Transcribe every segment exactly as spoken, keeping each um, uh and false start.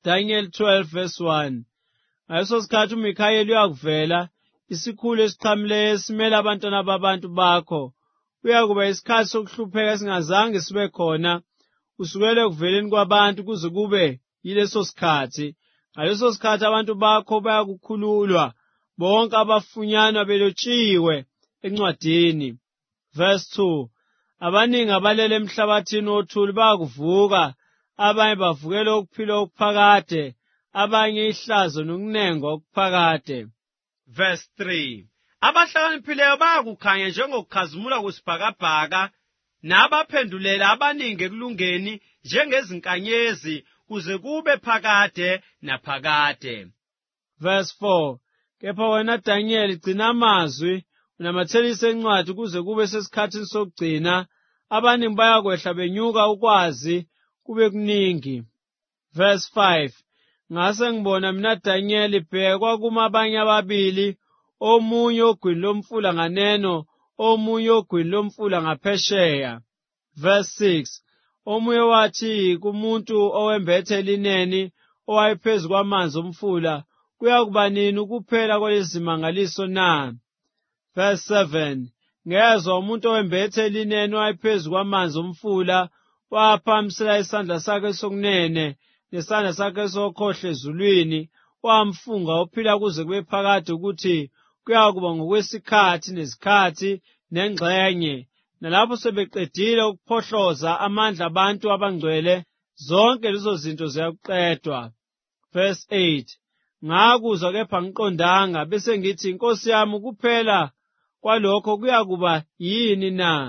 Daniel twelve verse one. Ngaleso sikhathi uMikhayeli uyakuvela, isikhulu esiqhamuleyo esimele abantwana babantu bakho. Uyakuba isikhathi sokuhlupheka esingazange sibe khona kusukela ekuveleni kwabantu kuze kube yileso sikhathi. Ngaleso sikhathi abantu bakho bayakukhululwa, bonke abafunyanwa belotshiwe encwadini. Verse two. Abaningi abalele emhlabathini othuli bayakuvuka, abanye bavukela ukuphila okuphakade, abanye ihlazo nokunengwa okuphakade. Verse three. Abahlakaniphileyo bayakukhanya njengokukhazimula kwesibhakabhaka, nabaphendulela abaningi ekulungeni njengezinkanyezi kuze kube phakade naphakade. Verse four. Kepha wena Daniel gcina amazwi unamathelise encwadi kuze kube sesikhathini sokugcina, abaningi bayakwehla benyuka ukwazi kube kuningi. Verse five. Ngase ngibona mina Daniel ibhekwa kuma abanye ababili, omunye ogwini lomfula nganeno, omunye ogwini lomfula ngaphesheya. Verse six. Omunye wathi kumuntu owembethe lineni owayephezu kwamanzi omfula, kuyakuba nini ukuphela kwalezimangaliso na? Verse seven. Ngezwa umuntu owembethe lineni owayephezu kwamanzi omfula waphamisela isandla sakhe sokunene nesandla sakhe sokhohlo ezulwini, wamfunga ophila kuze kube phakade ukuthi kuyakuba ngokwesikhathi nesikhathi nengxenye, nalapho sebeqedile ukuphohloza amandla abantu abangcwele, zonke lezo zinto ziyakuqedwa. Verse eight. Ngakuzwa kepha ngiqondanga, bese ngithi inkosi yami kuphela kwalokho kuyakuba yini na?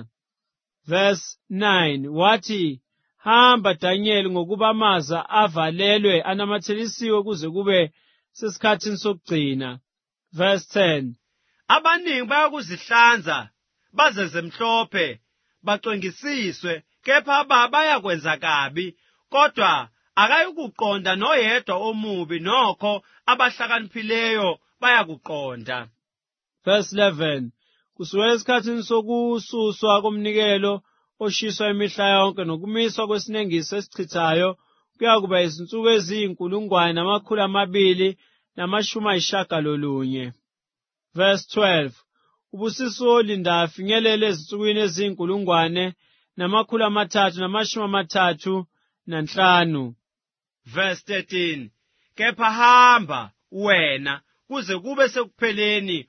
Verse nine. Wathi, hamba Daniel, ngokuba amaza avalelwe anamathelisiwe kuze kube sesikhathini sokugcina. Verse ten. Abaningi bayakuzihlanza bazeze mhlophe bacwengisiswe, kepha aba bayakwenza kabi, kodwa akayikuqonda noyedwa omubi, nokho abahlakaniphileyo bayakuqonda. Verse eleven. Kusukela esikhathini sokususwa komnikelo oshiswa imihla yonke nokumiswa kwesinengiso esichithayo kuyakuba izinsuku eziyinkulungwane namakhulu amabili namashumi ayishagalolunye. Verse twelve. Ubusiso olinda afinyelele ezinsukwini eziyinkulungwane namakhulu amathathu namashumi amathathu nanhlanu. Verse thirteen. Kepha hamba wena kuze kube sekupheleni,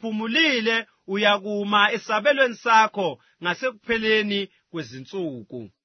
usuphumulile uyakuma esabelweni sakho ngasekupheleni kwezinsuku.